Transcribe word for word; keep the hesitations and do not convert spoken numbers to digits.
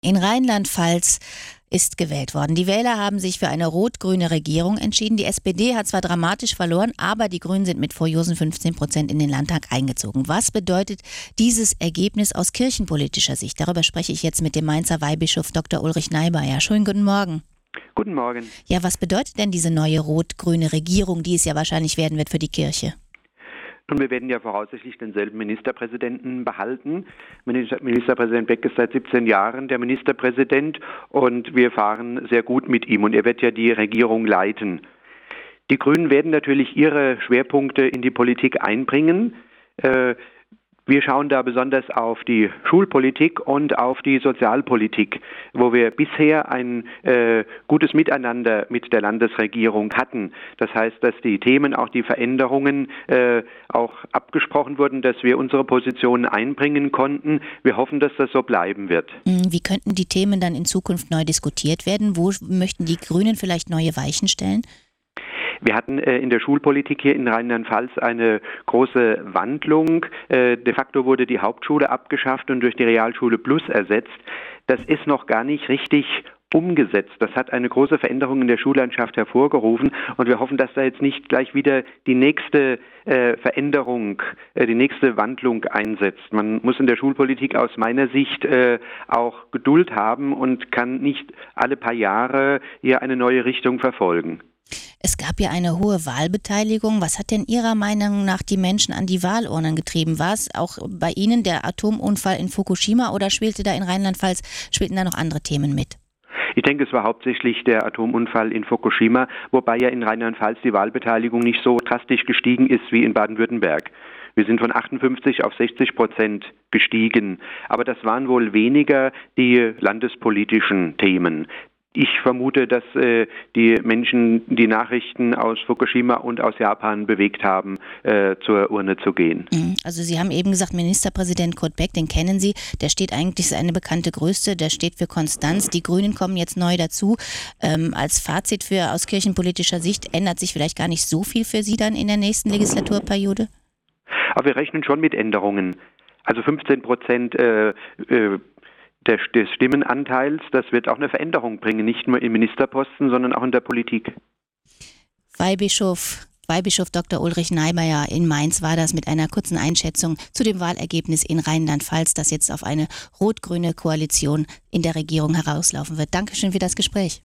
In Rheinland-Pfalz ist gewählt worden. Die Wähler haben sich für eine rot-grüne Regierung entschieden. Die S P D hat zwar dramatisch verloren, aber die Grünen sind mit furiosen fünfzehn Prozent in den Landtag eingezogen. Was bedeutet dieses Ergebnis aus kirchenpolitischer Sicht? Darüber spreche ich jetzt mit dem Mainzer Weihbischof Doktor Ulrich Neibayer. Schönen guten Morgen. Guten Morgen. Ja, was bedeutet denn diese neue rot-grüne Regierung, die es ja wahrscheinlich werden wird für die Kirche? Und wir werden ja voraussichtlich denselben Ministerpräsidenten behalten. Ministerpräsident Beck ist seit siebzehn Jahren der Ministerpräsident und wir fahren sehr gut mit ihm und er wird ja die Regierung leiten. Die Grünen werden natürlich ihre Schwerpunkte in die Politik einbringen. Wir schauen da besonders auf die Schulpolitik und auf die Sozialpolitik, wo wir bisher ein äh, gutes Miteinander mit der Landesregierung hatten. Das heißt, dass die Themen, auch die Veränderungen äh, auch abgesprochen wurden, dass wir unsere Positionen einbringen konnten. Wir hoffen, dass das so bleiben wird. Wie könnten die Themen dann in Zukunft neu diskutiert werden? Wo möchten die Grünen vielleicht neue Weichen stellen? Wir hatten äh, in der Schulpolitik hier in Rheinland-Pfalz eine große Wandlung. Äh, de facto wurde die Hauptschule abgeschafft und durch die Realschule Plus ersetzt. Das ist noch gar nicht richtig umgesetzt. Das hat eine große Veränderung in der Schullandschaft hervorgerufen und wir hoffen, dass da jetzt nicht gleich wieder die nächste äh, Veränderung, äh, die nächste Wandlung einsetzt. Man muss in der Schulpolitik aus meiner Sicht äh, auch Geduld haben und kann nicht alle paar Jahre hier eine neue Richtung verfolgen. Es gab ja eine hohe Wahlbeteiligung. Was hat denn Ihrer Meinung nach die Menschen an die Wahlurnen getrieben? War es auch bei Ihnen der Atomunfall in Fukushima oder spielte da in Rheinland-Pfalz, spielten da noch andere Themen mit? Ich denke, es war hauptsächlich der Atomunfall in Fukushima, wobei ja in Rheinland-Pfalz die Wahlbeteiligung nicht so drastisch gestiegen ist wie in Baden-Württemberg. Wir sind von achtundfünfzig auf sechzig Prozent gestiegen. Aber das waren wohl weniger die landespolitischen Themen. Ich vermute, dass äh, die Menschen die Nachrichten aus Fukushima und aus Japan bewegt haben, äh, zur Urne zu gehen. Also Sie haben eben gesagt, Ministerpräsident Kurt Beck, den kennen Sie, der steht eigentlich, ist eine bekannte Größe, der steht für Konstanz. Die Grünen kommen jetzt neu dazu. Ähm, als Fazit für aus kirchenpolitischer Sicht ändert sich vielleicht gar nicht so viel für Sie dann in der nächsten Legislaturperiode? Aber wir rechnen schon mit Änderungen. Also fünfzehn Prozent äh, äh, Des, des Stimmenanteils, das wird auch eine Veränderung bringen, nicht nur im Ministerposten, sondern auch in der Politik. Weihbischof, Weihbischof Doktor Ulrich Neibayer in Mainz war das mit einer kurzen Einschätzung zu dem Wahlergebnis in Rheinland-Pfalz, das jetzt auf eine rot-grüne Koalition in der Regierung herauslaufen wird. Dankeschön für das Gespräch.